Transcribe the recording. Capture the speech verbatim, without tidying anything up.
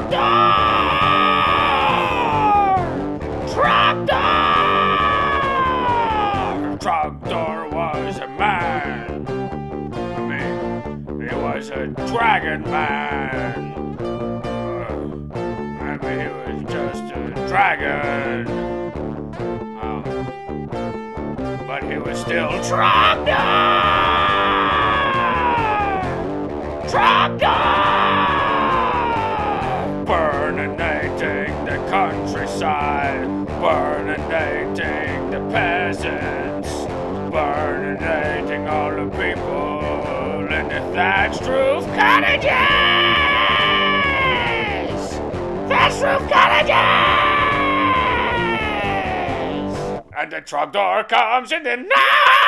Trogdor! Trogdor was a man. I mean, he was a dragon man. Uh, I mean, he was just a dragon. Um, but he was still Trogdor! Trogdor! Burninating the countryside, burninating the peasants, burninating all the people in the thatched roof cottages! Thatched roof cottages! And the Trogdor comes in the night!